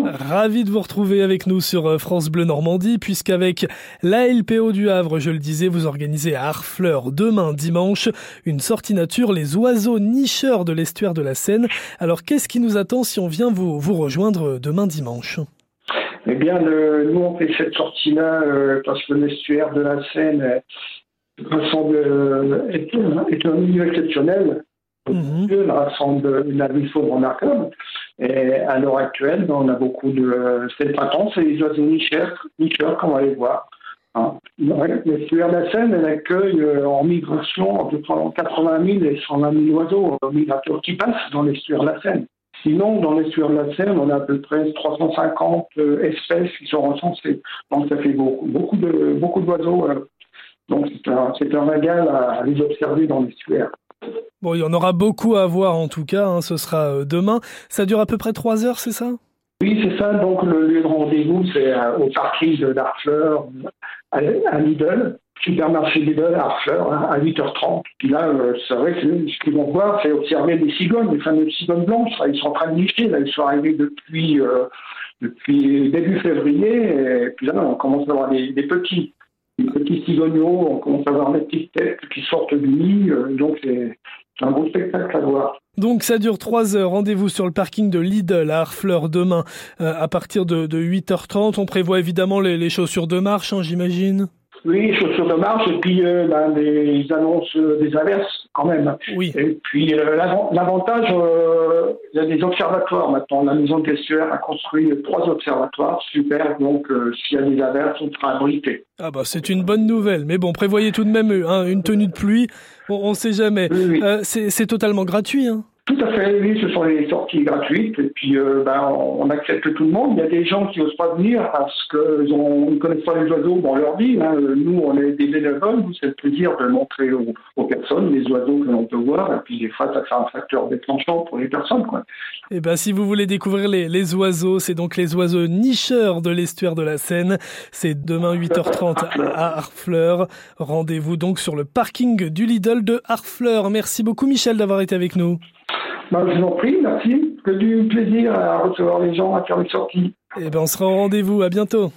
Ravi de vous retrouver avec nous sur France Bleu Normandie, puisqu'avec la LPO du Havre, je le disais, vous organisez à Harfleur demain dimanche une sortie nature, les oiseaux nicheurs de l'estuaire de la Seine. Alors qu'est-ce qui nous attend si on vient vous rejoindre demain dimanche ? Eh bien, nous on fait cette sortie-là parce que l'estuaire de la Seine est un milieu exceptionnel. Il rassemble une avifaune remarquable. Et à l'heure actuelle, on a beaucoup de... C'est le printemps, c'est les oiseaux nicheurs qu'on va aller voir. L'estuaire de la Seine, elle accueille en migration entre 80 000 et 120 000 oiseaux migrateurs qui passent dans l'estuaire de la Seine. Sinon, dans l'estuaire de la Seine, on a à peu près 350 espèces qui sont recensées. Donc ça fait beaucoup d'oiseaux. Donc c'est un régal à les observer dans l'estuaire. Bon, il y en aura beaucoup à voir en tout cas, ce sera demain. Ça dure à peu près 3 heures, c'est ça ? Oui, c'est ça. Donc le lieu de rendez-vous, c'est au parking d'Harfleur, à Lidl, supermarché Lidl à Harfleur, à 8h30. Puis là, c'est vrai que ce qu'ils vont voir, c'est observer les cigognes, les fameuses cigognes blanches. Là, ils sont en train de nicher. Là, ils sont arrivés depuis début février. Et puis là, on commence à avoir des petits cigognos, on commence à voir des petites têtes qui sortent du nid. Donc c'est un beau spectacle à voir. Donc ça dure 3 heures, rendez-vous sur le parking de Lidl à Harfleur demain à partir de 8h30. On prévoit évidemment les chaussures de marche, j'imagine. Oui, chaussures de marche et puis ils annoncent des averses quand même. Oui. Et puis l'avantage, il y a des observatoires maintenant. La maison de l'estuaire a construit 3 observatoires, super. Donc s'il y a des averses, on sera abrité. Ah bah c'est une bonne nouvelle. Mais bon, prévoyez tout de même une tenue de pluie. On sait jamais. Oui. C'est totalement gratuit. Tout à fait, oui, ce sont les sorties gratuites et puis on accepte tout le monde. Il y a des gens qui n'osent pas venir parce qu'ils ne connaissent pas les oiseaux, on leur dit, nous on est des bénévoles, c'est le plaisir de montrer aux personnes les oiseaux que l'on peut voir et puis des fois ça fait un facteur déclenchant pour les personnes, quoi. Et si vous voulez découvrir les oiseaux, c'est donc les oiseaux nicheurs de l'estuaire de la Seine. C'est demain 8h30 à Harfleur. Rendez-vous donc sur le parking du Lidl de Harfleur. Merci beaucoup Michel d'avoir été avec nous. Je vous en prie, merci. Que du plaisir à recevoir les gens, à faire une sortie. On sera au rendez-vous. À bientôt.